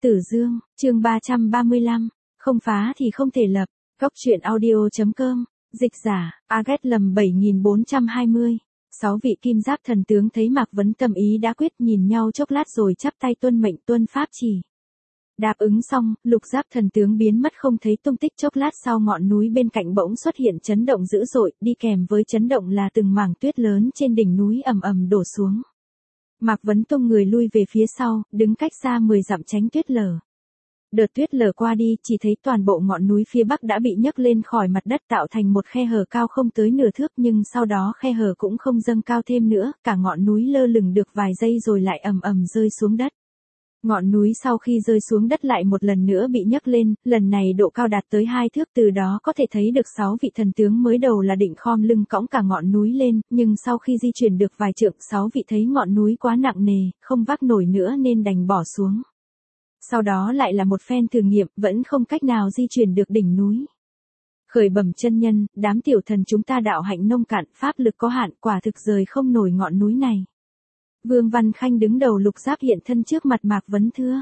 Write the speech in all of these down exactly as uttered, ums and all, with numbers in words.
Tử Dương, chương ba trăm ba mươi lăm, không phá thì không thể lập, góc truyện audio.com, dịch giả, Agat lầm bảy nghìn bốn trăm hai mươi. Sáu vị kim giáp thần tướng thấy Mạc Vấn tâm ý đã quyết, nhìn nhau chốc lát rồi chắp tay tuân mệnh tuân pháp chỉ. Đáp ứng xong, lục giáp thần tướng biến mất không thấy tung tích, chốc lát sau ngọn núi bên cạnh bỗng xuất hiện chấn động dữ dội, đi kèm với chấn động là từng mảng tuyết lớn trên đỉnh núi ầm ầm đổ xuống. Mạc Vấn tung người lui về phía sau, đứng cách xa mười dặm tránh tuyết lở. Đợt tuyết lở qua đi, chỉ thấy toàn bộ ngọn núi phía bắc đã bị nhấc lên khỏi mặt đất tạo thành một khe hở cao không tới nửa thước, nhưng sau đó khe hở cũng không dâng cao thêm nữa, cả ngọn núi lơ lửng được vài giây rồi lại ầm ầm rơi xuống đất. Ngọn núi sau khi rơi xuống đất lại một lần nữa bị nhấc lên, lần này độ cao đạt tới hai thước, từ đó có thể thấy được sáu vị thần tướng mới đầu là định khom lưng cõng cả ngọn núi lên, nhưng sau khi di chuyển được vài trượng, sáu vị thấy ngọn núi quá nặng nề, không vác nổi nữa nên đành bỏ xuống. Sau đó lại là một phen thử nghiệm, vẫn không cách nào di chuyển được đỉnh núi. Khởi bẩm chân nhân, đám tiểu thần chúng ta đạo hạnh nông cạn, pháp lực có hạn, quả thực rời không nổi ngọn núi này. Vương Văn Khanh đứng đầu lục giáp hiện thân trước mặt Mạc Vấn thưa: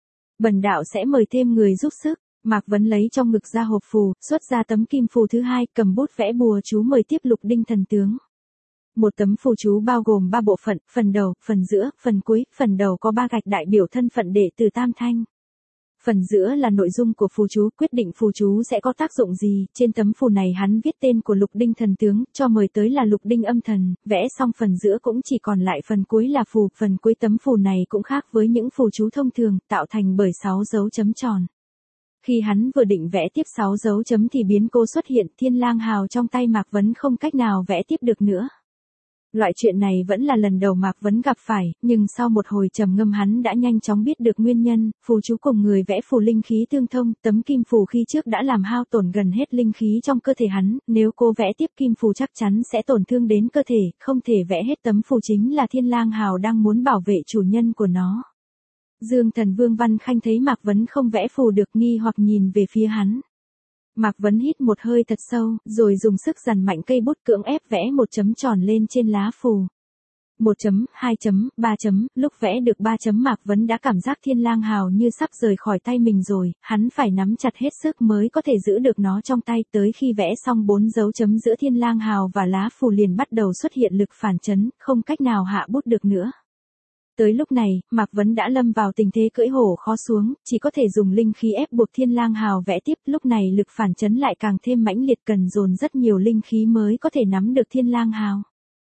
bần đạo sẽ mời thêm người giúp sức. Mạc Vấn lấy trong ngực ra hộp phù, xuất ra tấm kim phù thứ hai, cầm bút vẽ bùa chú mời tiếp lục đinh thần tướng. Một tấm phù chú bao gồm ba bộ phận, phần đầu, phần giữa, phần cuối. Phần đầu có ba gạch đại biểu thân phận đệ tử Tam Thanh. Phần giữa là nội dung của phù chú, quyết định phù chú sẽ có tác dụng gì. Trên tấm phù này hắn viết tên của lục đinh thần tướng, cho mời tới là lục đinh âm thần. Vẽ xong phần giữa cũng chỉ còn lại phần cuối là phù. Phần cuối tấm phù này cũng khác với những phù chú thông thường, tạo thành bởi sáu dấu chấm tròn. Khi hắn vừa định vẽ tiếp sáu dấu chấm thì biến cố xuất hiện, thiên lang hào trong tay Mạc Vấn không cách nào vẽ tiếp được nữa. Loại chuyện này vẫn là lần đầu Mạc Vấn gặp phải, nhưng sau một hồi trầm ngâm hắn đã nhanh chóng biết được nguyên nhân. Phù chú cùng người vẽ phù linh khí tương thông, tấm kim phù khi trước đã làm hao tổn gần hết linh khí trong cơ thể hắn, nếu cô vẽ tiếp kim phù chắc chắn sẽ tổn thương đến cơ thể, không thể vẽ hết tấm phù chính là thiên lang hào đang muốn bảo vệ chủ nhân của nó. Dương thần Vương Văn Khanh thấy Mạc Vấn không vẽ phù được, nghi hoặc nhìn về phía hắn. Mạc Vấn hít một hơi thật sâu, rồi dùng sức giằn mạnh cây bút cưỡng ép vẽ một chấm tròn lên trên lá phù. Một chấm, hai chấm, ba chấm, lúc vẽ được ba chấm Mạc Vấn đã cảm giác thiên lang hào như sắp rời khỏi tay mình rồi, hắn phải nắm chặt hết sức mới có thể giữ được nó trong tay. Tới khi vẽ xong bốn dấu chấm giữa thiên lang hào và lá phù liền bắt đầu xuất hiện lực phản chấn, không cách nào hạ bút được nữa. Tới lúc này, Mạc Vấn đã lâm vào tình thế cưỡi hổ khó xuống, chỉ có thể dùng linh khí ép buộc thiên lang hào vẽ tiếp. Lúc này lực phản chấn lại càng thêm mãnh liệt, cần dồn rất nhiều linh khí mới có thể nắm được thiên lang hào.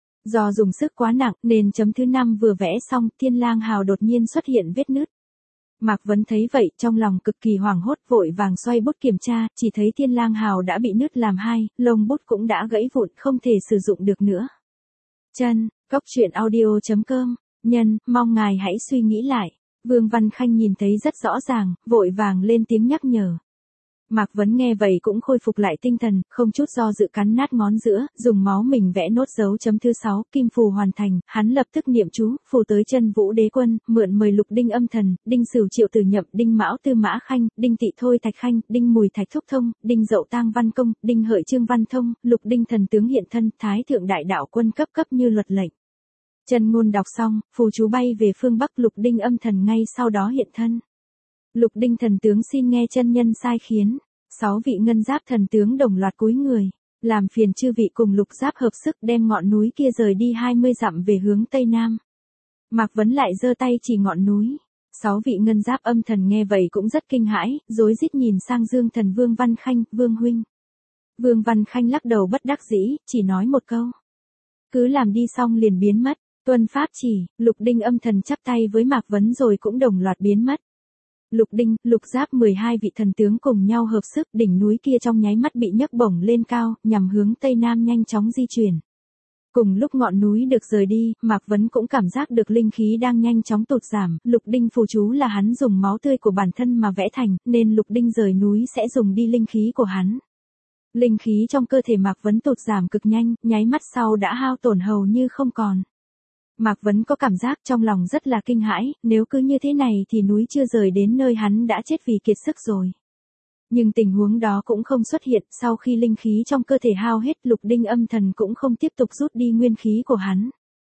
Do dùng sức quá nặng nên chấm thứ năm vừa vẽ xong, thiên lang hào đột nhiên xuất hiện vết nứt. Mạc Vấn thấy vậy, trong lòng cực kỳ hoảng hốt, vội vàng xoay bút kiểm tra, chỉ thấy thiên lang hào đã bị nứt làm hai, lông bút cũng đã gãy vụn, không thể sử dụng được nữa. Chân, góc truyện audio.com. Nhân, mong ngài hãy suy nghĩ lại. Vương Văn Khanh nhìn thấy rất rõ ràng, vội vàng lên tiếng nhắc nhở. Mạc Vấn nghe vậy cũng khôi phục lại tinh thần, không chút do dự cắn nát ngón giữa, dùng máu mình vẽ nốt dấu chấm thứ sáu, kim phù hoàn thành, hắn lập tức niệm chú, phù tới chân Vũ Đế Quân, mượn mời lục đinh âm thần, đinh Sửu Triệu Tử Nhậm, đinh Mão Tư Mã Khanh, đinh Tỵ Thôi Thạch Khanh, đinh Mùi Thạch Thúc Thông, đinh Dậu Tang Văn Công, đinh Hợi Trương Văn Thông, lục đinh thần tướng hiện thân, Thái thượng đại đạo quân cấp cấp như luật lệnh. Chân ngôn đọc xong, phù chú bay về phương Bắc, lục đinh âm thần ngay sau đó hiện thân. Lục đinh thần tướng xin nghe chân nhân sai khiến. Sáu vị ngân giáp thần tướng đồng loạt cúi người, làm phiền chư vị cùng lục giáp hợp sức đem ngọn núi kia rời đi hai mươi dặm về hướng tây nam. Mạc Vấn lại giơ tay chỉ ngọn núi. Sáu vị ngân giáp âm thần nghe vậy cũng rất kinh hãi, rối rít nhìn sang Dương thần Vương Văn Khanh, Vương huynh. Vương Văn Khanh lắc đầu bất đắc dĩ, chỉ nói một câu: cứ làm đi, xong liền biến mất. Tuân pháp chỉ, lục đinh âm thần chắp tay với Mạc Vấn rồi cũng đồng loạt biến mất. Lục đinh, lục giáp mười hai vị thần tướng cùng nhau hợp sức, đỉnh núi kia trong nháy mắt bị nhấc bổng lên cao, nhằm hướng tây nam nhanh chóng di chuyển. Cùng lúc ngọn núi được rời đi, Mạc Vấn cũng cảm giác được linh khí đang nhanh chóng tụt giảm. Lục đinh phù chú là hắn dùng máu tươi của bản thân mà vẽ thành, nên lục đinh rời núi sẽ dùng đi linh khí của hắn. Linh khí trong cơ thể Mạc Vấn tụt giảm cực nhanh, nháy mắt sau đã hao tổn hầu như không còn. Mạc Vấn có cảm giác trong lòng rất là kinh hãi, nếu cứ như thế này thì núi chưa rời đến nơi hắn đã chết vì kiệt sức rồi. Nhưng tình huống đó cũng không xuất hiện, sau khi linh khí trong cơ thể hao hết, lục đinh âm thần cũng không tiếp tục rút đi nguyên khí của hắn.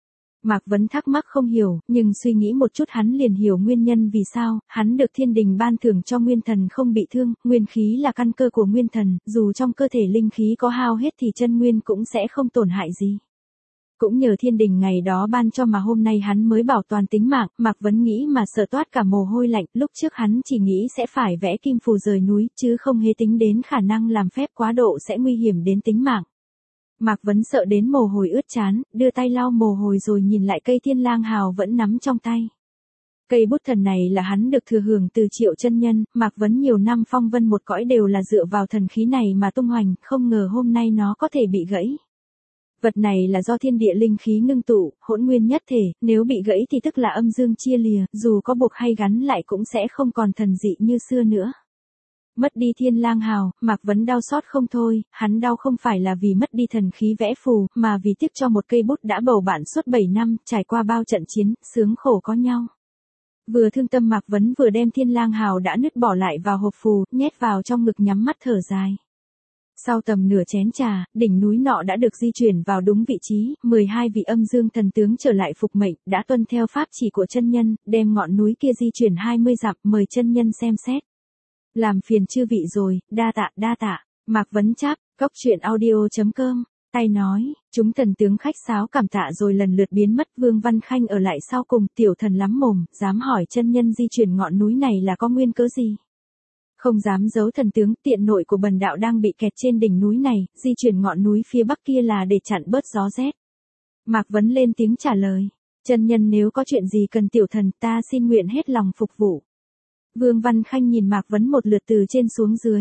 Mạc Vấn thắc mắc không hiểu, nhưng suy nghĩ một chút hắn liền hiểu nguyên nhân vì sao, hắn được thiên đình ban thưởng cho nguyên thần không bị thương, nguyên khí là căn cơ của nguyên thần, dù trong cơ thể linh khí có hao hết thì chân nguyên cũng sẽ không tổn hại gì. Cũng nhờ thiên đình ngày đó ban cho mà hôm nay hắn mới bảo toàn tính mạng, Mạc Vấn nghĩ mà sợ toát cả mồ hôi lạnh, lúc trước hắn chỉ nghĩ sẽ phải vẽ kim phù rời núi, chứ không hề tính đến khả năng làm phép quá độ sẽ nguy hiểm đến tính mạng. Mạc Vấn sợ đến mồ hôi ướt trán, đưa tay lau mồ hôi rồi nhìn lại cây Thiên Lang Hào vẫn nắm trong tay. Cây bút thần này là hắn được thừa hưởng từ Triệu chân nhân, Mạc Vấn nhiều năm phong vân một cõi đều là dựa vào thần khí này mà tung hoành, không ngờ hôm nay nó có thể bị gãy. Vật này là do thiên địa linh khí ngưng tụ, hỗn nguyên nhất thể, nếu bị gãy thì tức là âm dương chia lìa, dù có buộc hay gắn lại cũng sẽ không còn thần dị như xưa nữa. Mất đi Thiên Lang Hào, Mạc Vấn đau xót không thôi, hắn đau không phải là vì mất đi thần khí vẽ phù, mà vì tiếc cho một cây bút đã bầu bạn suốt bảy năm, trải qua bao trận chiến, sướng khổ có nhau. Vừa thương tâm Mạc Vấn vừa đem Thiên Lang Hào đã nứt bỏ lại vào hộp phù, nhét vào trong ngực nhắm mắt thở dài. Sau tầm nửa chén trà, đỉnh núi nọ đã được di chuyển vào đúng vị trí, mười hai vị âm dương thần tướng trở lại phục mệnh, đã tuân theo pháp chỉ của chân nhân, đem ngọn núi kia di chuyển hai mươi dặm, mời chân nhân xem xét. Làm phiền chư vị rồi, đa tạ, đa tạ. Mạc Vấn chắp, cốc truyện audio chấm com, tay nói, chúng thần tướng khách sáo cảm tạ rồi lần lượt biến mất. Vương Văn Khanh ở lại sau cùng, tiểu thần lắm mồm, dám hỏi chân nhân di chuyển ngọn núi này là có nguyên cớ gì? Không dám giấu thần tướng, tiện nội của bần đạo đang bị kẹt trên đỉnh núi này, di chuyển ngọn núi phía bắc kia là để chặn bớt gió rét. Mạc Vấn lên tiếng trả lời, chân nhân nếu có chuyện gì cần tiểu thần ta xin nguyện hết lòng phục vụ. Vương Văn Khanh nhìn Mạc Vấn một lượt từ trên xuống dưới.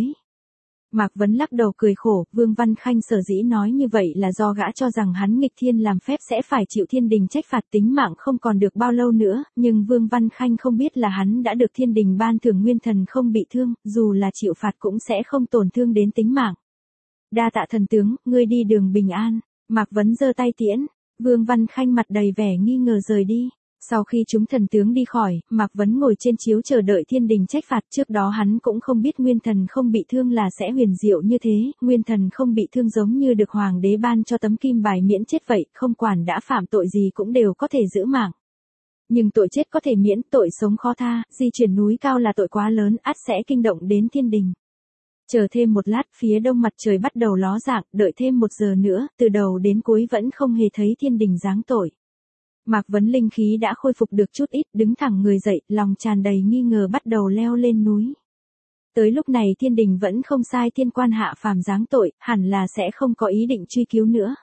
Mạc Vấn lắc đầu cười khổ, Vương Văn Khanh sở dĩ nói như vậy là do gã cho rằng hắn nghịch thiên làm phép sẽ phải chịu thiên đình trách phạt, tính mạng không còn được bao lâu nữa, nhưng Vương Văn Khanh không biết là hắn đã được thiên đình ban thưởng nguyên thần không bị thương, dù là chịu phạt cũng sẽ không tổn thương đến tính mạng. Đa tạ thần tướng, ngươi đi đường bình an. Mạc Vấn giơ tay tiễn, Vương Văn Khanh mặt đầy vẻ nghi ngờ rời đi. Sau khi chúng thần tướng đi khỏi, Mạc Vấn ngồi trên chiếu chờ đợi thiên đình trách phạt, trước đó hắn cũng không biết nguyên thần không bị thương là sẽ huyền diệu như thế, nguyên thần không bị thương giống như được hoàng đế ban cho tấm kim bài miễn chết vậy, không quản đã phạm tội gì cũng đều có thể giữ mạng. Nhưng tội chết có thể miễn, tội sống khó tha, di chuyển núi cao là tội quá lớn, ắt sẽ kinh động đến thiên đình. Chờ thêm một lát, phía đông mặt trời bắt đầu ló dạng, đợi thêm một giờ nữa, từ đầu đến cuối vẫn không hề thấy thiên đình giáng tội. Mạc Vấn linh khí đã khôi phục được chút ít, đứng thẳng người dậy, lòng tràn đầy nghi ngờ bắt đầu leo lên núi. Tới lúc này thiên đình vẫn không sai thiên quan hạ phàm giáng tội, hẳn là sẽ không có ý định truy cứu nữa.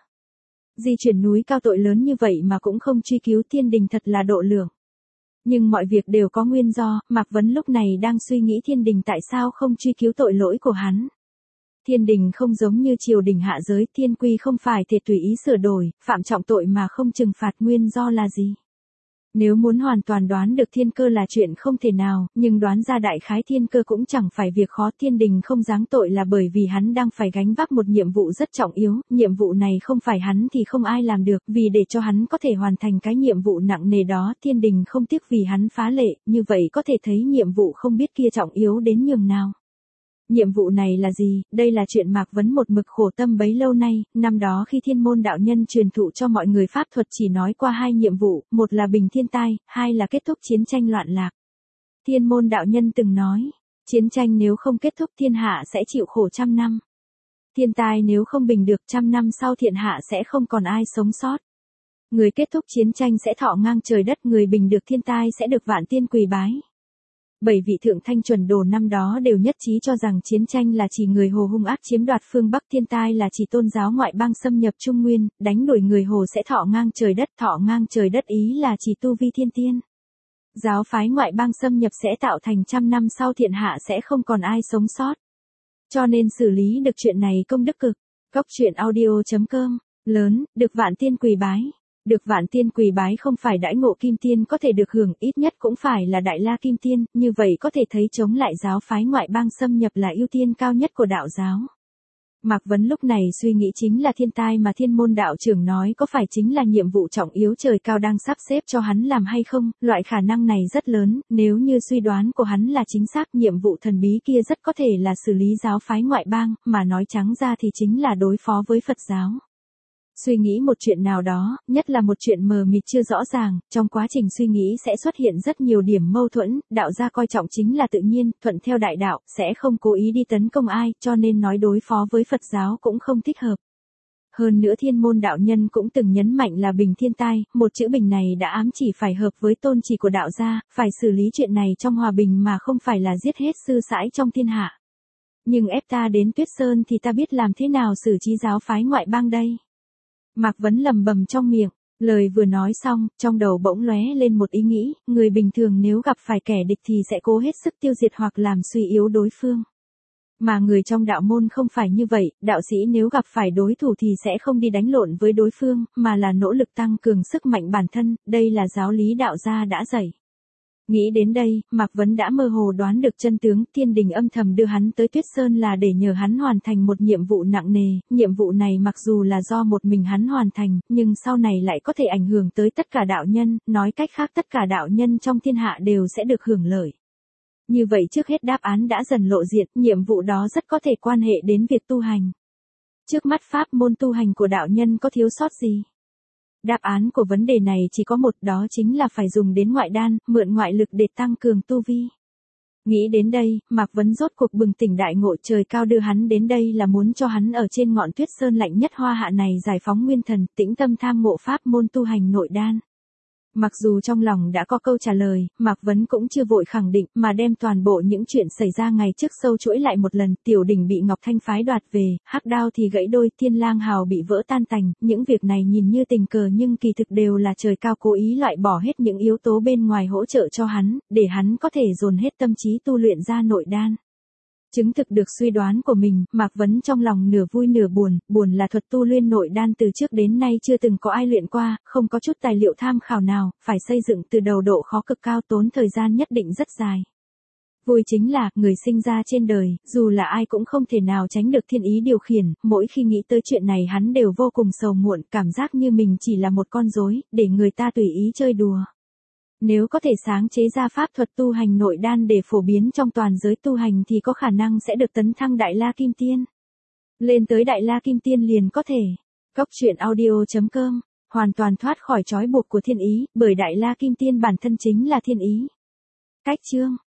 Di chuyển núi cao tội lớn như vậy mà cũng không truy cứu, thiên đình thật là độ lượng. Nhưng mọi việc đều có nguyên do, Mạc Vấn lúc này đang suy nghĩ thiên đình tại sao không truy cứu tội lỗi của hắn. Thiên đình không giống như triều đình hạ giới, thiên quy không phải thể tùy ý sửa đổi, phạm trọng tội mà không trừng phạt, nguyên do là gì? Nếu muốn hoàn toàn đoán được thiên cơ là chuyện không thể nào, nhưng đoán ra đại khái thiên cơ cũng chẳng phải việc khó. Thiên đình không giáng tội là bởi vì hắn đang phải gánh vác một nhiệm vụ rất trọng yếu, nhiệm vụ này không phải hắn thì không ai làm được, vì để cho hắn có thể hoàn thành cái nhiệm vụ nặng nề đó, thiên đình không tiếc vì hắn phá lệ, như vậy có thể thấy nhiệm vụ không biết kia trọng yếu đến nhường nào. Nhiệm vụ này là gì? Đây là chuyện Mạc Vấn một mực khổ tâm bấy lâu nay, năm đó khi Thiên Môn đạo nhân truyền thụ cho mọi người pháp thuật chỉ nói qua hai nhiệm vụ, một là bình thiên tai, hai là kết thúc chiến tranh loạn lạc. Thiên Môn đạo nhân từng nói, chiến tranh nếu không kết thúc thiên hạ sẽ chịu khổ trăm năm. Thiên tai nếu không bình được trăm năm sau thiên hạ sẽ không còn ai sống sót. Người kết thúc chiến tranh sẽ thọ ngang trời đất, người bình được thiên tai sẽ được vạn tiên quỳ bái. Bảy vị thượng thanh chuẩn đồ năm đó đều nhất trí cho rằng chiến tranh là chỉ người Hồ hung ác chiếm đoạt phương Bắc, thiên tai là chỉ tôn giáo ngoại bang xâm nhập Trung Nguyên, đánh đuổi người Hồ sẽ thọ ngang trời đất, thọ ngang trời đất ý là chỉ tu vi thiên tiên. Giáo phái ngoại bang xâm nhập sẽ tạo thành trăm năm sau thiên hạ sẽ không còn ai sống sót. Cho nên xử lý được chuyện này công đức cực. Cốc truyện audio chấm com, lớn, được vạn tiên quỳ bái. Được vạn tiên quỳ bái không phải đãi ngộ kim tiên có thể được hưởng, ít nhất cũng phải là đại la kim tiên, như vậy có thể thấy chống lại giáo phái ngoại bang xâm nhập là ưu tiên cao nhất của đạo giáo. Mạc Vấn lúc này suy nghĩ chính là thiên tai mà Thiên Môn đạo trưởng nói có phải chính là nhiệm vụ trọng yếu trời cao đang sắp xếp cho hắn làm hay không, loại khả năng này rất lớn, nếu như suy đoán của hắn là chính xác, nhiệm vụ thần bí kia rất có thể là xử lý giáo phái ngoại bang, mà nói trắng ra thì chính là đối phó với Phật giáo. Suy nghĩ một chuyện nào đó, nhất là một chuyện mờ mịt chưa rõ ràng, trong quá trình suy nghĩ sẽ xuất hiện rất nhiều điểm mâu thuẫn, đạo gia coi trọng chính là tự nhiên, thuận theo đại đạo, sẽ không cố ý đi tấn công ai, cho nên nói đối phó với Phật giáo cũng không thích hợp. Hơn nữa thiên môn đạo nhân cũng từng nhấn mạnh là bình thiên tai, một chữ bình này đã ám chỉ phải hợp với tôn chỉ của đạo gia, phải xử lý chuyện này trong hòa bình mà không phải là giết hết sư sãi trong thiên hạ. Nhưng ép ta đến Tuyết Sơn thì ta biết làm thế nào xử trí giáo phái ngoại bang đây. Mạc Vấn lầm bầm trong miệng, lời vừa nói xong, trong đầu bỗng lóe lên một ý nghĩ, người bình thường nếu gặp phải kẻ địch thì sẽ cố hết sức tiêu diệt hoặc làm suy yếu đối phương. Mà người trong đạo môn không phải như vậy, đạo sĩ nếu gặp phải đối thủ thì sẽ không đi đánh lộn với đối phương, mà là nỗ lực tăng cường sức mạnh bản thân, đây là giáo lý đạo gia đã dạy. Nghĩ đến đây, Mạc Vấn đã mơ hồ đoán được chân tướng, thiên đình âm thầm đưa hắn tới Tuyết Sơn là để nhờ hắn hoàn thành một nhiệm vụ nặng nề, nhiệm vụ này mặc dù là do một mình hắn hoàn thành, nhưng sau này lại có thể ảnh hưởng tới tất cả đạo nhân, nói cách khác tất cả đạo nhân trong thiên hạ đều sẽ được hưởng lợi. Như vậy trước hết đáp án đã dần lộ diện, nhiệm vụ đó rất có thể quan hệ đến việc tu hành. Trước mắt pháp môn tu hành của đạo nhân có thiếu sót gì? Đáp án của vấn đề này chỉ có một, đó chính là phải dùng đến ngoại đan, mượn ngoại lực để tăng cường tu vi. Nghĩ đến đây, Mạc Vấn rốt cuộc bừng tỉnh đại ngộ, trời cao đưa hắn đến đây là muốn cho hắn ở trên ngọn Tuyết Sơn lạnh nhất hoa hạ này giải phóng nguyên thần, tĩnh tâm tham ngộ pháp môn tu hành nội đan. Mặc dù trong lòng đã có câu trả lời, Mạc Vấn cũng chưa vội khẳng định, mà đem toàn bộ những chuyện xảy ra ngày trước sâu chuỗi lại một lần, Tiểu Đình bị Ngọc Thanh phái đoạt về, Hắc Đao thì gãy đôi, Thiên Lang Hào bị vỡ tan tành, những việc này nhìn như tình cờ nhưng kỳ thực đều là trời cao cố ý loại bỏ hết những yếu tố bên ngoài hỗ trợ cho hắn, để hắn có thể dồn hết tâm trí tu luyện ra nội đan. Chứng thực được suy đoán của mình, Mạc Vấn trong lòng nửa vui nửa buồn, buồn là thuật tu luyện nội đan từ trước đến nay chưa từng có ai luyện qua, không có chút tài liệu tham khảo nào, phải xây dựng từ đầu độ khó cực cao tốn thời gian nhất định rất dài. Vui chính là, người sinh ra trên đời, dù là ai cũng không thể nào tránh được thiên ý điều khiển, mỗi khi nghĩ tới chuyện này hắn đều vô cùng sầu muộn, cảm giác như mình chỉ là một con rối, để người ta tùy ý chơi đùa. Nếu có thể sáng chế ra pháp thuật tu hành nội đan để phổ biến trong toàn giới tu hành thì có khả năng sẽ được tấn thăng Đại La Kim Tiên. Lên tới Đại La Kim Tiên liền có thể. Cốc truyện audio chấm com, hoàn toàn thoát khỏi trói buộc của thiên ý, bởi Đại La Kim Tiên bản thân chính là thiên ý. Cách chương